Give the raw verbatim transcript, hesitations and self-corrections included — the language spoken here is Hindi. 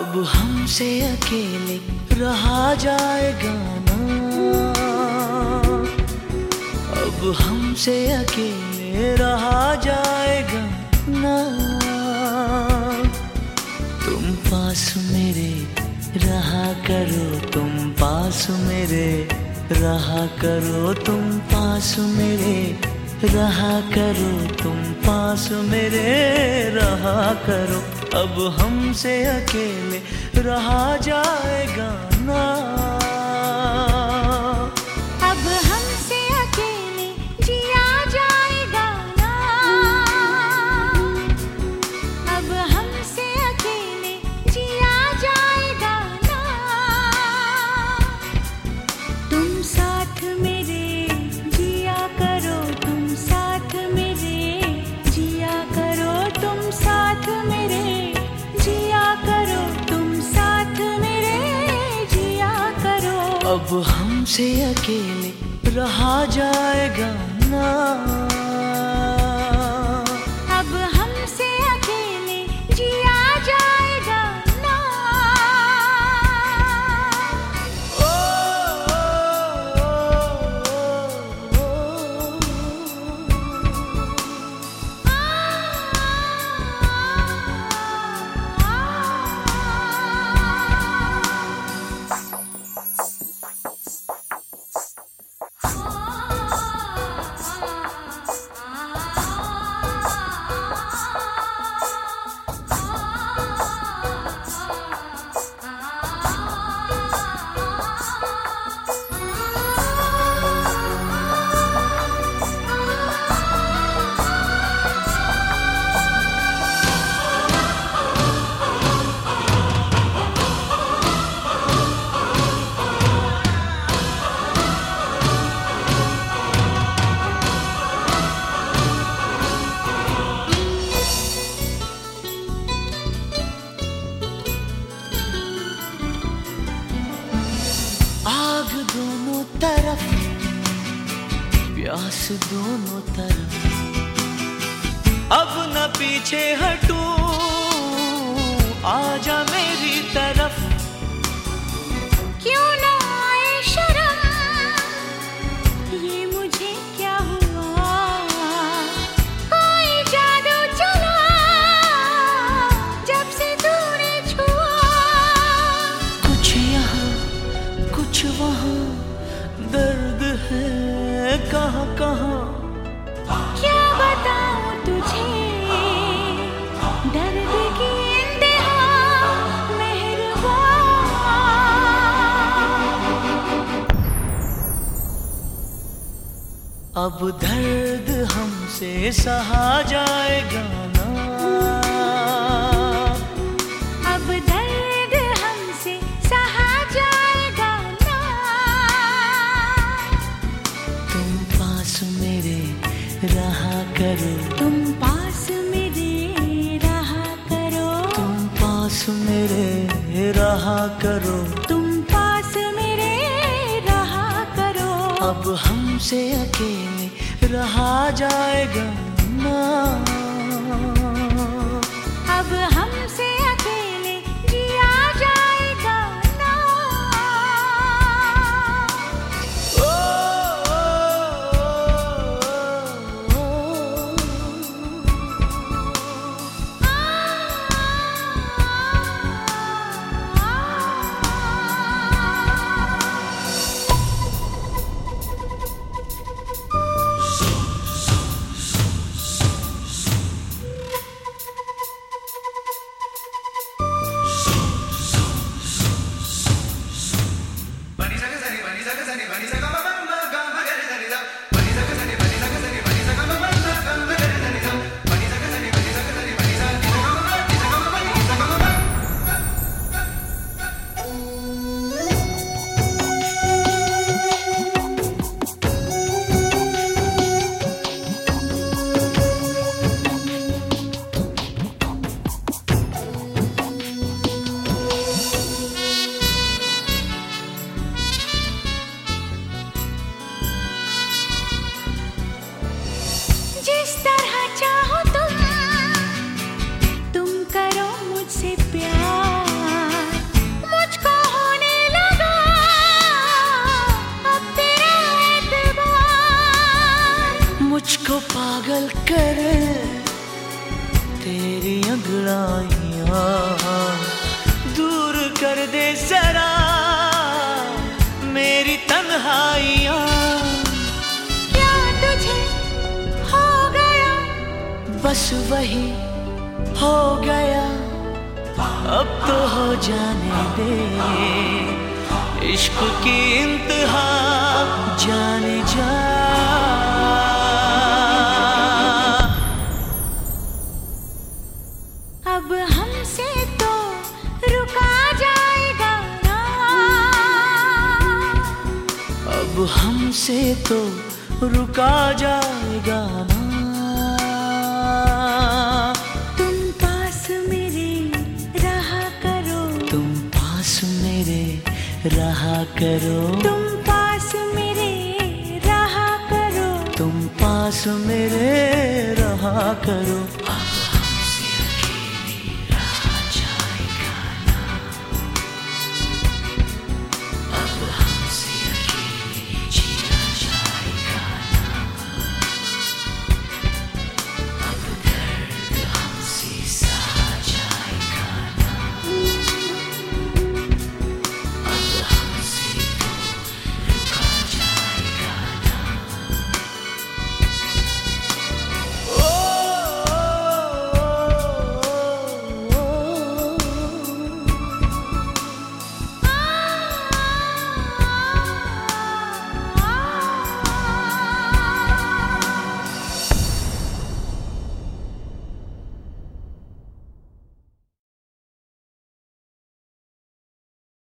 अब हमसे अकेले रहा जाएगा ना, अब हमसे अकेले रहा जाएगा ना। तुम पास मेरे रहा करो, तुम पास मेरे रहा करो, तुम पास मेरे रहा करो, तुम पास मेरे रहा करो। अब हमसे अकेले रहा जाएगा ना, अब हमसे अकेले जिया जाएगा ना, अब हमसे अकेले जिया जाएगा ना। तुम साथ मेरे जिया करो, तुम साथ मेरे जिया करो, तुम साथ मेरे जिया करो, तुम साथ मेरे जिया करो। अब हमसे अकेले रहा जाएगा ना, अब हमसे अकेले जिया जाएगा ना। ओ, ओ, ओ, आग दोनों तरफ, प्यास दोनों तरफ, अब न पीछे हटूं, आजा मेरी तरफ। क्यों ना आए शर्म, ये मुझे क्या हुआ, कोई जादू चला जब से तूने छुआ। कुछ यहाँ कुछ वहाँ, दर्द है कहाँ कहाँ। क्या बताऊं तुझे दर्द की इंतहा, मेहरबान। अब दर्द हमसे सहा जाएगा ना, अब दर्द हमसे सहा जाएगा ना। तुम पास मेरे रहा करो, तुम पास मेरे रहा करो, तुम पास मेरे रहा करो। तुम पास मेरे रहा करो। अब हमसे अकेले रहा जाएगा ना, अब हमसे अकेले जिया जाएगा ना। ओ, ओ, ओ, ओ, मुझको पागल करे तेरी अंगड़ाइयाँ, दूर कर दे जरा मेरी तन्हाइयाँ। क्या तुझे हो गया? बस वही हो गया, अब तो हो जाने दे इश्क की इंतहा जाने जा। अब हमसे तो रुका जाएगा ना, अब हमसे तो रुका जाएगा ना। तुम पास मेरे रहा करो, तुम पास मेरे रहा करो, तुम पास मेरे रहा करो, तुम पास मेरे रहा करो।